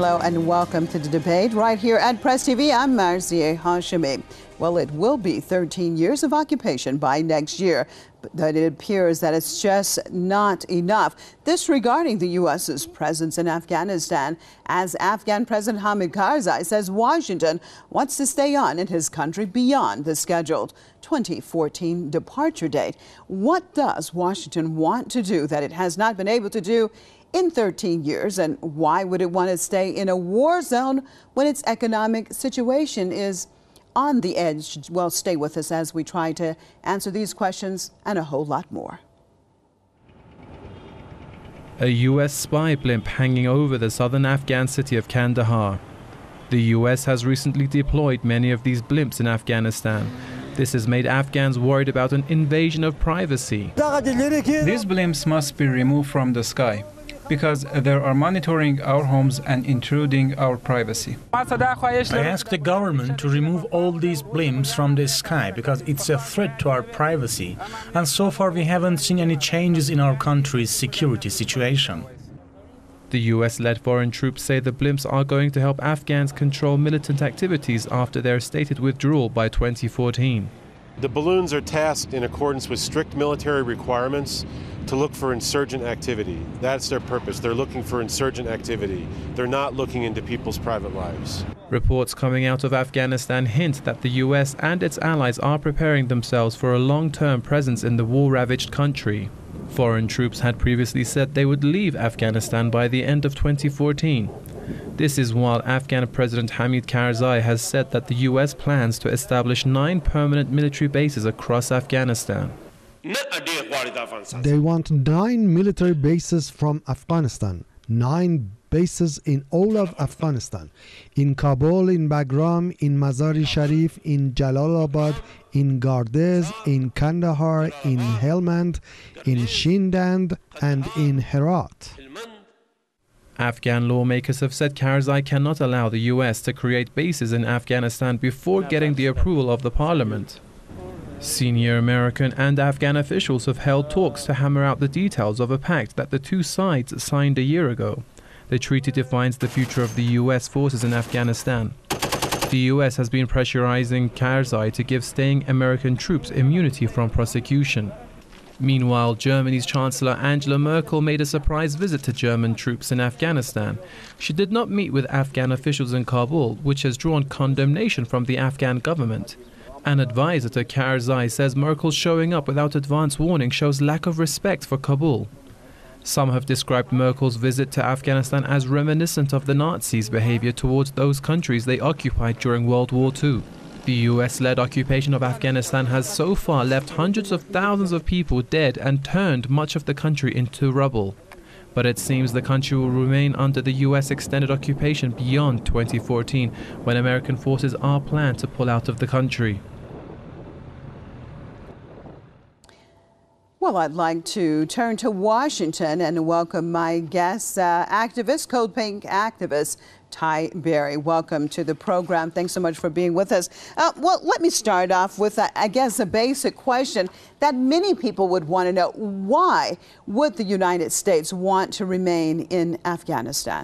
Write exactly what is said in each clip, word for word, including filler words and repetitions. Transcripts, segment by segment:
Hello and welcome to the debate right here at Press T V. I'm Marzieh Hashemi. Well, it will be thirteen years of occupation by next year, but it appears that it's just not enough. This regarding the U S's presence in Afghanistan, as Afghan President Hamid Karzai says Washington wants to stay on in his country beyond the scheduled twenty fourteen departure date. What does Washington want to do that it has not been able to do in thirteen years, and why would it want to stay in a war zone when its economic situation is on the edge? Well, stay with us as we try to answer these questions and a whole lot more. A U S spy blimp hanging over the southern Afghan city of Kandahar. The U S has recently deployed many of these blimps in Afghanistan. This has made Afghans worried about an invasion of privacy. These blimps must be removed from the sky because they are monitoring our homes and intruding our privacy. I ask the government to remove all these blimps from the sky because it's a threat to our privacy, and so far we haven't seen any changes in our country's security situation. The U S-led foreign troops say the blimps are going to help Afghans control militant activities after their stated withdrawal by twenty fourteen. The balloons are tasked in accordance with strict military requirements to look for insurgent activity. That's their purpose. They're looking for insurgent activity. They're not looking into people's private lives. Reports coming out of Afghanistan hint that the U S and its allies are preparing themselves for a long-term presence in the war-ravaged country. Foreign troops had previously said they would leave Afghanistan by the end of twenty fourteen. This is while Afghan President Hamid Karzai has said that the U S plans to establish nine permanent military bases across Afghanistan. They want nine military bases from Afghanistan, nine bases in all of Afghanistan, in Kabul, in Bagram, in Mazar-e Sharif, in Jalalabad, in Gardez, in Kandahar, in Helmand, in Shindand, and in Herat. Afghan lawmakers have said Karzai cannot allow the U S to create bases in Afghanistan before getting the approval of the parliament. Senior American and Afghan officials have held talks to hammer out the details of a pact that the two sides signed a year ago. The treaty defines the future of the U S forces in Afghanistan. The U S has been pressurizing Karzai to give staying American troops immunity from prosecution. Meanwhile, Germany's Chancellor Angela Merkel made a surprise visit to German troops in Afghanistan. She did not meet with Afghan officials in Kabul, which has drawn condemnation from the Afghan government. An advisor to Karzai says Merkel's showing up without advance warning shows lack of respect for Kabul. Some have described Merkel's visit to Afghanistan as reminiscent of the Nazis' behavior towards those countries they occupied during World War Two. The U S-led occupation of Afghanistan has so far left hundreds of thousands of people dead and turned much of the country into rubble. But it seems the country will remain under the U S extended occupation beyond twenty fourteen, when American forces are planned to pull out of the country. Well, I'd like to turn to Washington and welcome my guest, uh, activist, Code Pink activist, Ty Berry. Welcome to the program. Thanks so much for being with us. Uh, well, let me start off with, uh, I guess, a basic question that many people would want to know. Why would the United States want to remain in Afghanistan?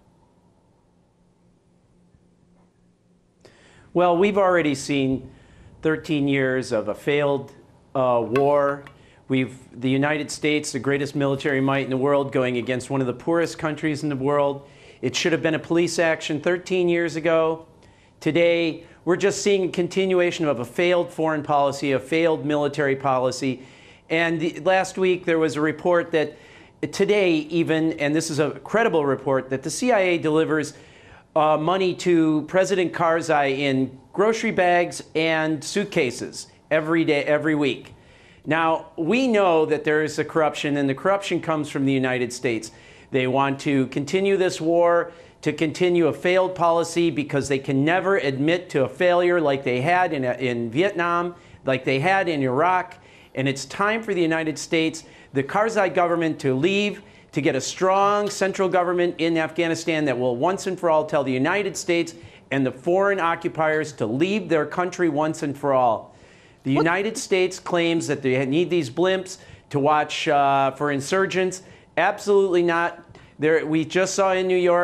Well, we've already seen thirteen years of a failed uh, war. We've, the United States, the greatest military might in the world, going against one of the poorest countries in the world. It should have been a police action thirteen years ago. Today, we're just seeing a continuation of a failed foreign policy, a failed military policy. And the, last week, there was a report that today even, and this is a credible report, that the C I A delivers uh, money to President Karzai in grocery bags and suitcases every day, every week. Now, we know that there is a corruption, and the corruption comes from the United States. They want to continue this war, to continue a failed policy, because they can never admit to a failure like they had in, in Vietnam, like they had in Iraq. And it's time for the United States, the Karzai government, to leave, to get a strong central government in Afghanistan that will once and for all tell the United States and the foreign occupiers to leave their country once and for all. The United States claims that they need these blimps to watch uh, for insurgents. Absolutely not. There, we just saw in New York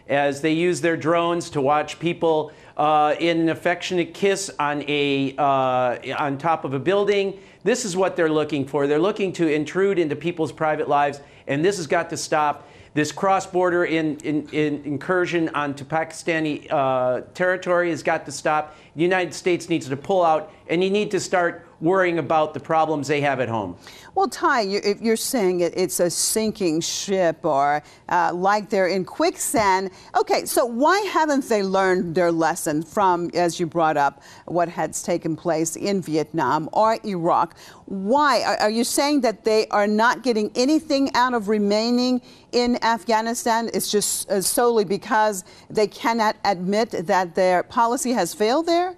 as they use their drones to watch people uh, in an affectionate kiss on, a, uh, on top of a building. This is what they're looking for. They're looking to intrude into people's private lives, and this has got to stop. This cross-border in, in, in incursion onto Pakistani uh, territory has got to stop. The United States needs to pull out, and you need to start worrying about the problems they have at home. Well, Ty, you, if you're saying it, it's a sinking ship or uh, like they're in quicksand. Okay, so why haven't they learned their lesson from, as you brought up, what has taken place in Vietnam or Iraq? Why? Are, are you saying that they are not getting anything out of remaining in Afghanistan? It's just uh, solely because they cannot admit that their policy has failed there?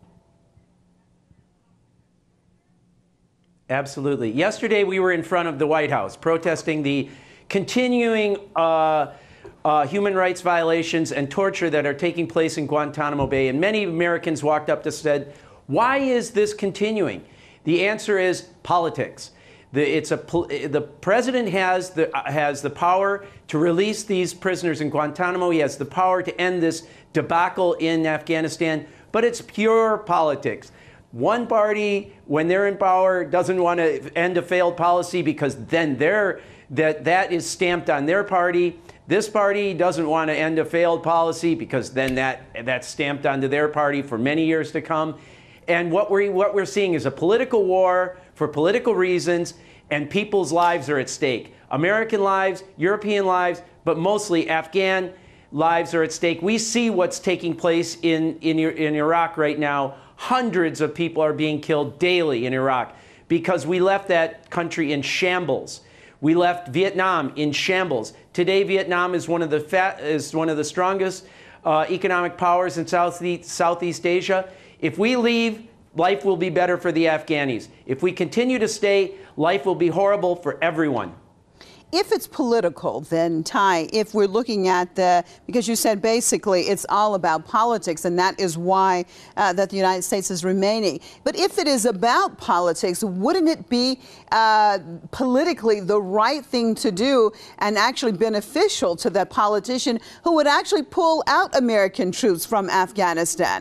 Absolutely. Yesterday, we were in front of the White House protesting the continuing uh, uh, human rights violations and torture that are taking place in Guantanamo Bay. And many Americans walked up to us and said, why is this continuing? The answer is politics. The, it's a, the president has the, has the power to release these prisoners in Guantanamo. He has the power to end this debacle in Afghanistan, but it's pure politics. One party, when they're in power, doesn't want to end a failed policy because then they're, that, that is stamped on their party. This party doesn't want to end a failed policy because then that, that's stamped onto their party for many years to come. And what we're, what we're seeing is a political war for political reasons, and people's lives are at stake. American lives, European lives, but mostly Afghan lives are at stake. We see what's taking place in, in, in Iraq right now. Hundreds of people are being killed daily in Iraq because we left that country in shambles. We left Vietnam in shambles. Today, Vietnam is one of the, fat, is one of the strongest uh, economic powers in Southeast, Southeast Asia. If we leave, life will be better for the Afghanis. If we continue to stay, life will be horrible for everyone. If it's political, then, Ty, if we're looking at the, because you said basically it's all about politics, and that is why uh, that the United States is remaining. But if it is about politics, wouldn't it be uh, politically the right thing to do and actually beneficial to that politician who would actually pull out American troops from Afghanistan?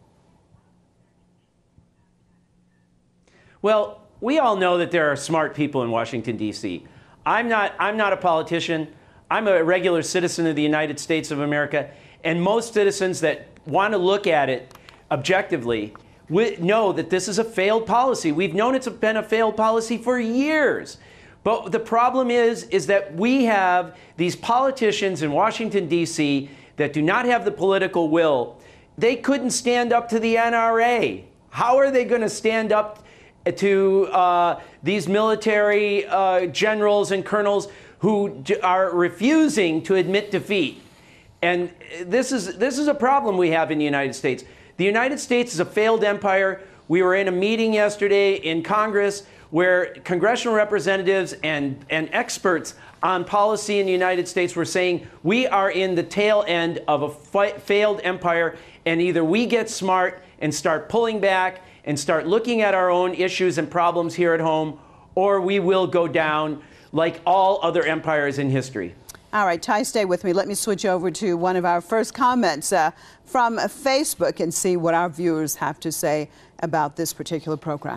Well, we all know that there are smart people in Washington, D C I'm not, I'm not a politician. I'm a regular citizen of the United States of America. And most citizens that want to look at it objectively know that this is a failed policy. We've known it's been a failed policy for years. But the problem is, is that we have these politicians in Washington, D C that do not have the political will. They couldn't stand up to the N R A. How are they going to stand up to uh, these military uh, generals and colonels who are refusing to admit defeat? And this is, this is a problem we have in the United States. The United States is a failed empire. We were in a meeting yesterday in Congress where congressional representatives and, and experts on policy in the United States were saying we are in the tail end of a fa- failed empire, and either we get smart and start pulling back and start looking at our own issues and problems here at home, or we will go down like all other empires in history. All right, Ty, stay with me. Let me switch over to one of our first comments uh, from Facebook and see what our viewers have to say about this particular program.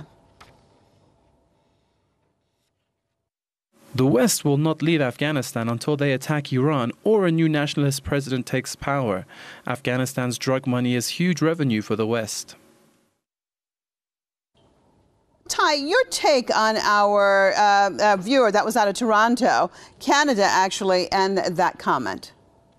The West will not leave Afghanistan until they attack Iran or a new nationalist president takes power. Afghanistan's drug money is huge revenue for the West. Ty, your take on our uh, uh, viewer that was out of Toronto, Canada, actually, and that comment.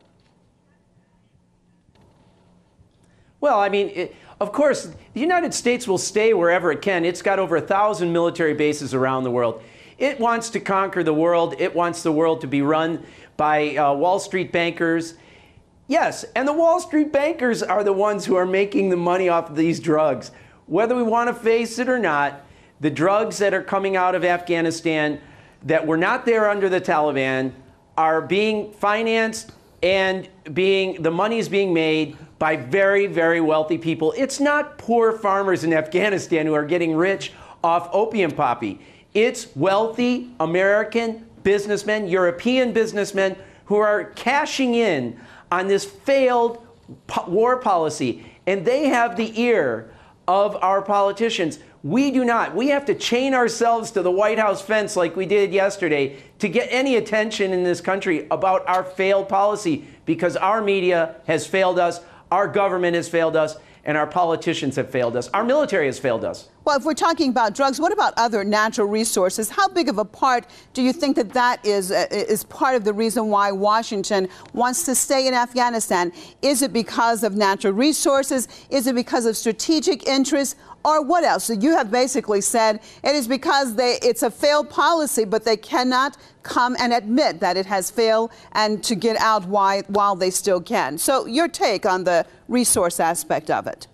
Well, I mean, it, of course, the United States will stay wherever it can. It's got over a thousand military bases around the world. It wants to conquer the world. It wants the world to be run by uh, Wall Street bankers. Yes, and the Wall Street bankers are the ones who are making the money off of these drugs. Whether we want to face it or not, the drugs that are coming out of Afghanistan that were not there under the Taliban are being financed and being, the money is being made by very, very wealthy people. It's not poor farmers in Afghanistan who are getting rich off opium poppy. It's wealthy American businessmen, European businessmen who are cashing in on this failed war policy. And they have the ear of our politicians. We do not. We have to chain ourselves to the White House fence like we did yesterday to get any attention in this country about our failed policy, because our media has failed us, our government has failed us, and our politicians have failed us. Our military has failed us. Well, if we're talking about drugs, what about other natural resources? How big of a part do you think that that is, uh, is part of the reason why Washington wants to stay in Afghanistan? Is it because of natural resources? Is it because of strategic interests? Or what else? So you have basically said it is because they, it's a failed policy, but they cannot come and admit that it has failed and to get out why, while they still can. So your take on the resource aspect of it.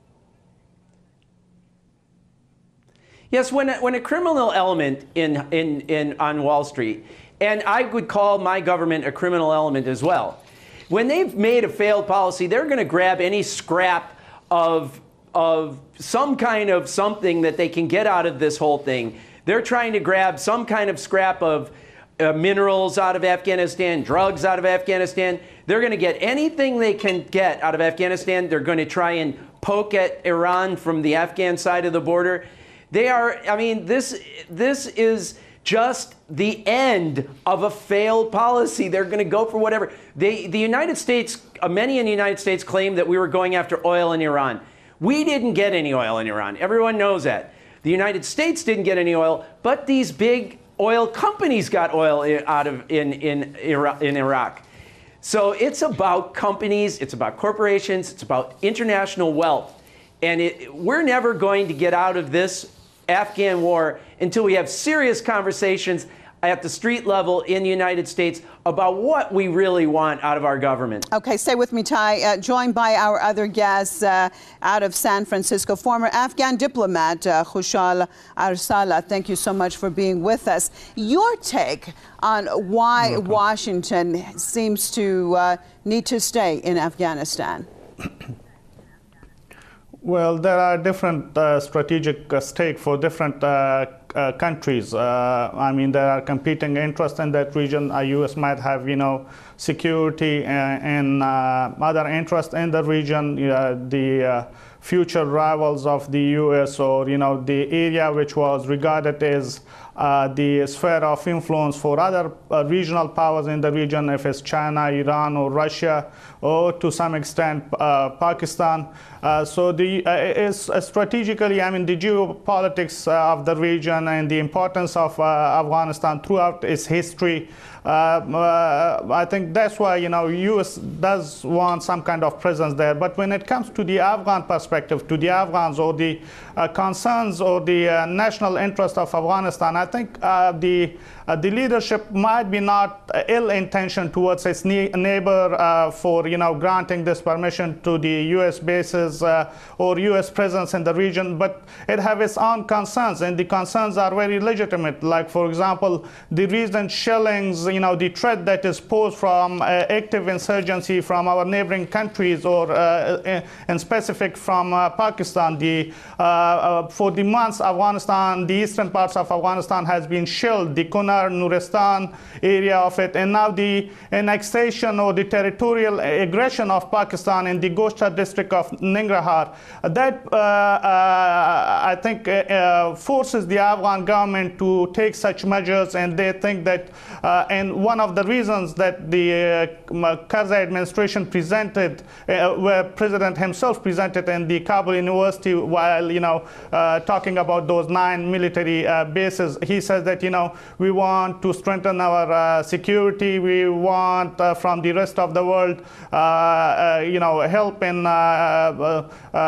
Yes, when a, when a criminal element in, in, in, on Wall Street, and I would call my government a criminal element as well, when they've made a failed policy, they're going to grab any scrap of, of some kind of something that they can get out of this whole thing. They're trying to grab some kind of scrap of uh, minerals out of Afghanistan, drugs out of Afghanistan. They're going to get anything they can get out of Afghanistan. They're going to try and poke at Iran from the Afghan side of the border. They are, I mean, this, this is just the end of a failed policy. They're going to go for whatever. They, the United States, uh, many in the United States claim that we were going after oil in Iran. We didn't get any oil in Iran. Everyone knows that. The United States didn't get any oil, but these big oil companies got oil out of in, in, in Iraq. So it's about companies, it's about corporations, it's about international wealth. And it, we're never going to get out of this Afghan war until we have serious conversations at the street level in the United States about what we really want out of our government. Okay, stay with me, Ty. Uh, joined by our other guest uh, out of San Francisco, former Afghan diplomat uh, Khushal Arsala. Thank you so much for being with us. Your take on why Washington seems to uh, need to stay in Afghanistan? Well, there are different uh, strategic uh, stakes for different uh, uh, countries. Uh, I mean, there are competing interests in that region. The U S might have, you know, security and, and uh, other interests in the region. Uh, the uh, future rivals of the U S, or, you know, the area which was regarded as uh, the sphere of influence for other uh, regional powers in the region, if it's China, Iran, or Russia, or to some extent uh, Pakistan. Uh, so the uh, is uh, strategically, I mean, the geopolitics uh, of the region and the importance of uh, Afghanistan throughout its history. Uh, uh, I think that's why, you know, U S does want some kind of presence there. But when it comes to the Afghan perspective, to the Afghans, or the uh, concerns or the uh, national interest of Afghanistan, I think uh, the uh, the leadership might be not uh, ill-intentioned towards its ne neighbor uh, for, you know, granting this permission to the U S bases uh, or U S presence in the region, but it have its own concerns, and the concerns are very legitimate. Like, for example, the recent shellings, you know, the threat that is posed from uh, active insurgency from our neighboring countries, or uh, in specific from uh, Pakistan. The, uh, uh, for the months, Afghanistan, the eastern parts of Afghanistan has been shelled, the Kunar, Nuristan area of it, and now the annexation or the territorial aggression of Pakistan in the Ghoshtar district of Nangarhar. That, uh, uh, I think, uh, uh, forces the Afghan government to take such measures, and they think that uh, and one of the reasons that the uh, Karzai administration presented, uh, where President himself presented in the Kabul University while, you know, uh, talking about those nine military uh, bases, he says that, you know, we want to strengthen our uh, security. We want uh, from the rest of the world, uh, uh, you know, help in uh, uh,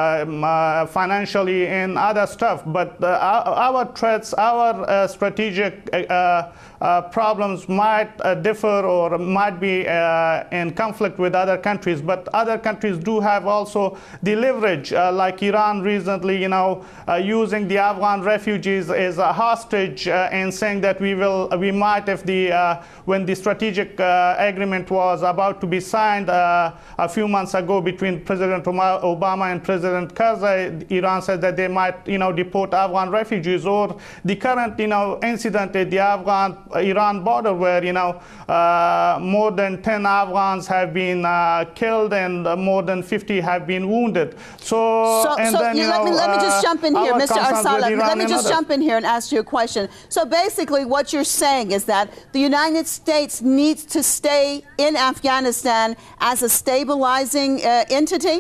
uh, financially and other stuff. But uh, our, our threats, our uh, strategic uh, uh, problems might uh, differ or might be uh, in conflict with other countries, but other countries do have also the leverage, uh, like Iran recently, you know, know, uh, using the Afghan refugees as a hostage uh, and saying that we will, we might, if the, uh, when the strategic uh, agreement was about to be signed uh, a few months ago between President Obama and President Karzai, Iran said that they might, you know, deport Afghan refugees, or the current, you know, incident at the Afghan-Iran border where, you know, uh, more than ten Afghans have been uh, killed and uh, more than fifty have been wounded. So, so, and so then, you let, know, me, let me just jump in here, Mister Arsalan. Let me just jump in here and ask you a question. So basically what you're saying is that the United States needs to stay in Afghanistan as a stabilizing uh, entity?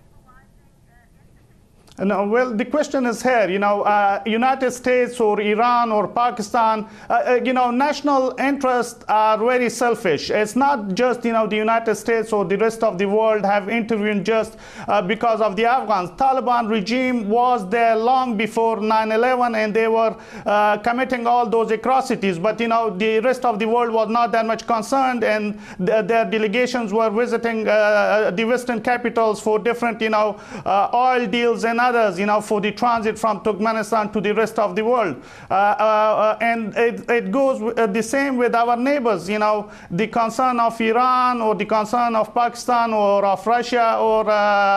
No, well, the question is here, you know, uh, United States or Iran or Pakistan, uh, uh, you know, national interests are very selfish. It's not just, you know, the United States or the rest of the world have intervened just uh, because of the Afghans. Taliban regime was there long before nine eleven, and they were uh, committing all those atrocities. But, you know, the rest of the world was not that much concerned, and th their delegations were visiting uh, the Western capitals for different, you know, uh, oil deals and others, you know, for the transit from Turkmenistan to the rest of the world. Uh, uh, and it, it goes uh, the same with our neighbors, you know, the concern of Iran or the concern of Pakistan or of Russia or uh,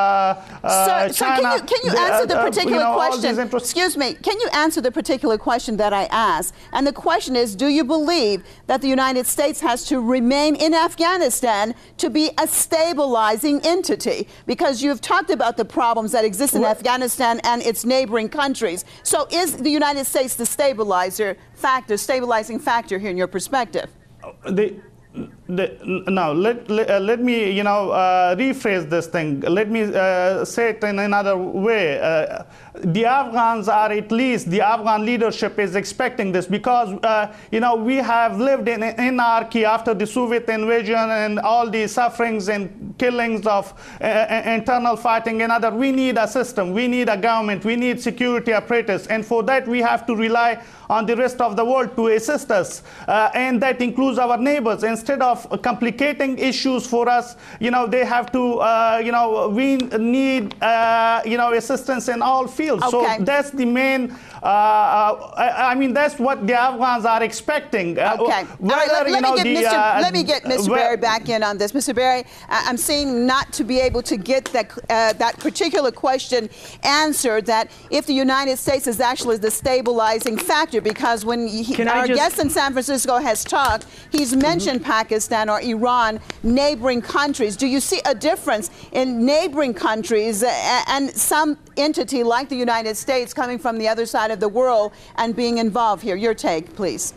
uh, Sir, China. Sir, can you, can you answer the particular uh, you know, question? Excuse me, can you answer the particular question that I asked? And the question is, do you believe that the United States has to remain in Afghanistan to be a stabilizing entity? Because you've talked about the problems that exist in well, Afghanistan and its neighboring countries. So is the United States the stabilizer factor, stabilizing factor here in your perspective? The, the, no, let, let, uh, let me, you know, uh, rephrase this thing. Let me uh, say it in another way. Uh, the Afghans are, at least the Afghan leadership is expecting this, because, uh, you know, we have lived in anarchy after the Soviet invasion and all the sufferings and killings of uh, internal fighting and other. We need a system, we need a government, we need security apparatus, and for that we have to rely on the rest of the world to assist us, uh, and that includes our neighbors. Instead of complicating issues for us, you know, they have to, uh, you know, we need, uh, you know, assistance in all fields. Okay. So that's the main, uh, I, I mean, that's what the Afghans are expecting. Okay. Uh, whether, right, let, let, know, me the, Mister uh, let me get Mister Berry back in on this. Mister Berry, I'm seeing not to be able to get that, uh, that particular question answered, that if the United States is actually the stabilizing factor, because when he, our just... guest in San Francisco has talked, he's mentioned mm-hmm. Pakistan or Iran, neighboring countries. Do you see a difference in neighboring countries uh, and some entity like the United States coming from the other side of the world and being involved here? Your take, please.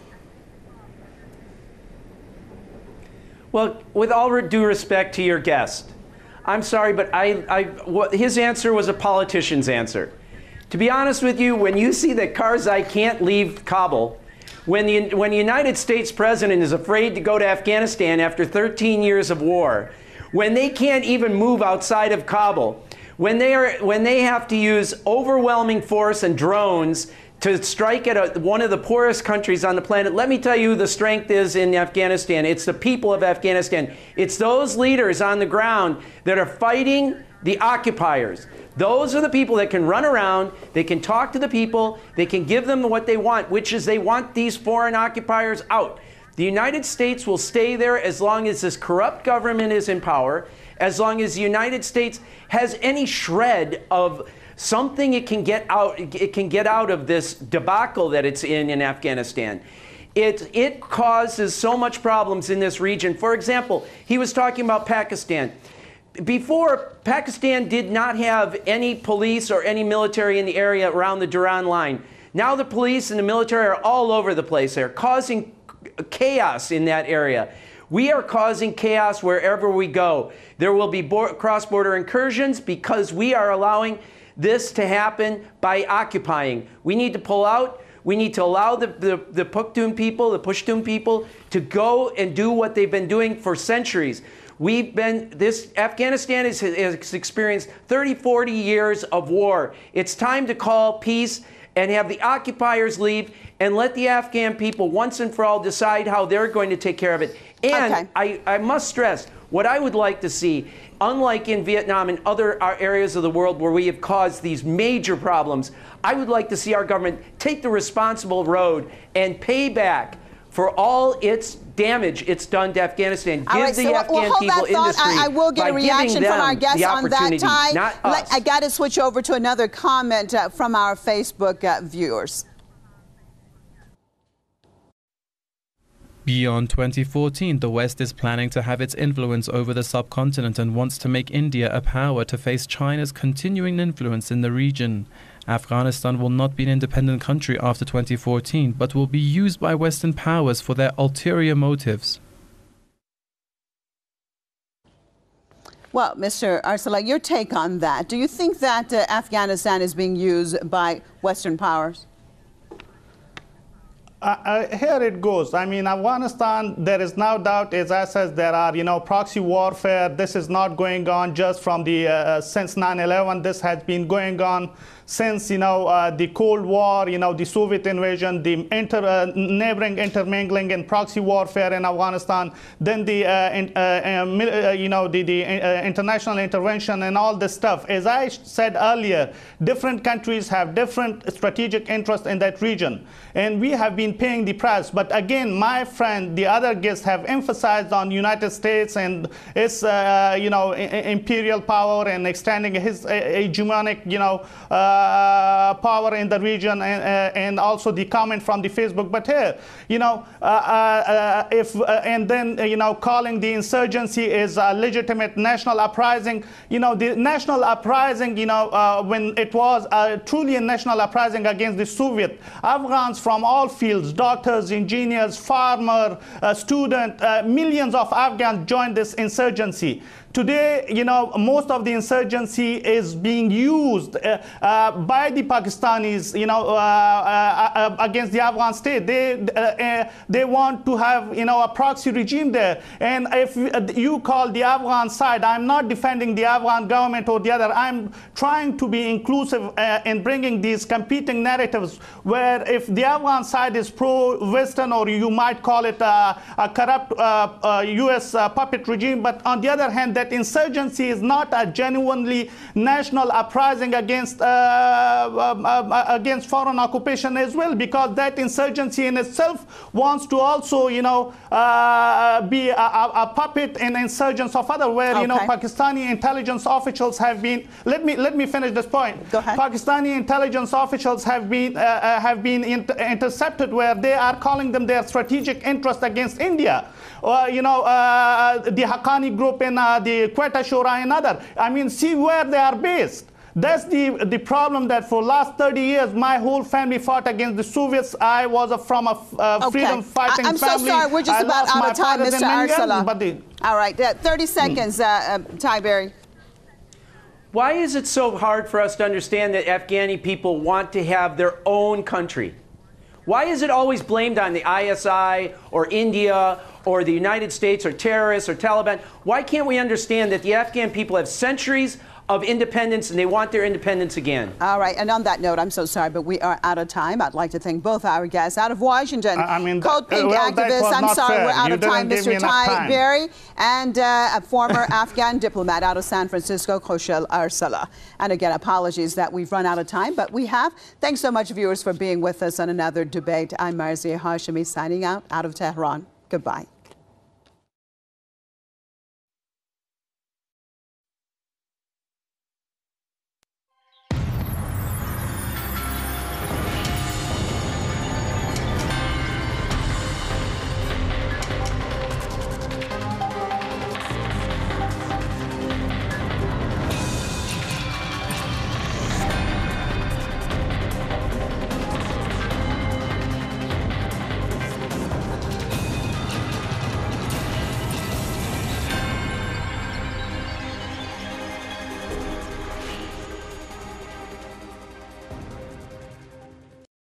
Well, with all due respect to your guest, I'm sorry, but I, I, his answer was a politician's answer. To be honest with you, when you see that Karzai can't leave Kabul, when the, when the United States president is afraid to go to Afghanistan after thirteen years of war, when they can't even move outside of Kabul, when they, are, when they have to use overwhelming force and drones to strike at a, one of the poorest countries on the planet, let me tell you who the strength is in Afghanistan. It's the people of Afghanistan. It's those leaders on the ground that are fighting the occupiers. Those are the people that can run around, they can talk to the people, they can give them what they want, which is they want these foreign occupiers out. The United States will stay there as long as this corrupt government is in power, as long as the United States has any shred of something it can get out, it can get out of this debacle that it's in in Afghanistan. It, it causes so much problems in this region. For example, he was talking about Pakistan. Before, Pakistan did not have any police or any military in the area around the Durand line. Now the police and the military are all over the place there, causing chaos in that area. We are causing chaos wherever we go. There will be cross-border incursions because we are allowing this to happen by occupying. We need to pull out. We need to allow the, the, the Pushtun people, the Pushtun people, to go and do what they've been doing for centuries. We've been, this, Afghanistan has, has experienced thirty, forty years of war. It's time to call peace and have the occupiers leave and let the Afghan people once and for all decide how they're going to take care of it. And okay. I, I must stress, What I would like to see, unlike in Vietnam and other areas of the world where we have caused these major problems, I would like to see our government take the responsible road and pay back for all its damage it's done to Afghanistan. Give right, the so Afghan we'll hold people that thought. industry I, I will get a reaction from our guests on that, Ty. Not us. I got to switch over to another comment uh, from our Facebook uh, viewers. Beyond twenty fourteen, the West is planning to have its influence over the subcontinent and wants to make India a power to face China's continuing influence in the region. Afghanistan will not be an independent country after twenty fourteen, but will be used by Western powers for their ulterior motives. Well, Mister Arcelà, your take on that. Do you think that uh, Afghanistan is being used by Western powers? Uh, uh, here it goes. I mean, Afghanistan, there is no doubt, as I said, there are, you know, proxy warfare. This is not going on just from the, uh, since nine eleven. This has been going on since, you know, uh, the Cold War, you know, the Soviet invasion, the inter, uh, neighboring intermingling and proxy warfare in Afghanistan, then the, uh, in, uh, uh, you know, the, the uh, international intervention and all this stuff. As I said earlier, different countries have different strategic interests in that region. And we have been paying the price. But again, my friend, the other guests have emphasized on United States and its, uh, you know, imperial power and extending his uh, hegemonic, you know, uh, power in the region, and, uh, and also the comment from the Facebook. But here, you know, uh, uh, if uh, and then uh, you know, calling the insurgency is a legitimate national uprising. You know, the national uprising, you know, uh, when it was uh, truly a national uprising against the Soviet, Afghans from all fields, doctors, engineers, farmer, uh, student, uh, millions of Afghans joined this insurgency. Today, you know, most of the insurgency is being used uh, uh, by the Pakistanis, you know, uh, uh, uh, against the Afghan state. They uh, uh, they want to have, you know, a proxy regime there. And if you call the Afghan side, I'm not defending the Afghan government or the other. I'm trying to be inclusive uh, in bringing these competing narratives, where if the Afghan side is pro-Western, or you might call it a, a corrupt uh, uh, U S uh, puppet regime, but on the other hand, that insurgency is not a genuinely national uprising against uh, uh, uh, against foreign occupation as well, because that insurgency in itself wants to also, you know, uh, be a, a puppet in insurgents of other, where, okay, you know, Pakistani intelligence officials have been. Let me let me finish this point. Go ahead. Pakistani intelligence officials have been uh, uh, have been inter intercepted, where they are calling them their strategic interest against India. Uh, you know, uh, the Haqqani group in uh, the Quetta Shura and other. I mean, see where they are based. That's the the problem, that for last thirty years, my whole family fought against the Soviets. I was a, from a uh, okay. freedom fighting I'm family. so sorry, we're just I about out of time, Mister Arcelà. But the, All right, uh, thirty seconds, uh, uh, Ty Berry. Why is it so hard for us to understand that Afghani people want to have their own country? Why is it always blamed on the I S I or India or the United States or terrorists or Taliban? Why can't we understand that the Afghan people have centuries of independence and they want their independence again? All right, and on that note, I'm so sorry, but we are out of time. I'd like to thank both our guests out of Washington, I mean, Code Pink uh, well, activist. I'm sorry, fair. we're out you of time, Mister Ty Berry, and uh, a former Afghan diplomat out of San Francisco, Khoshal Arcelà. And again, apologies that we've run out of time, but we have. Thanks so much, viewers, for being with us on another debate. I'm Marzieh Hashemi signing out out of Tehran. Goodbye.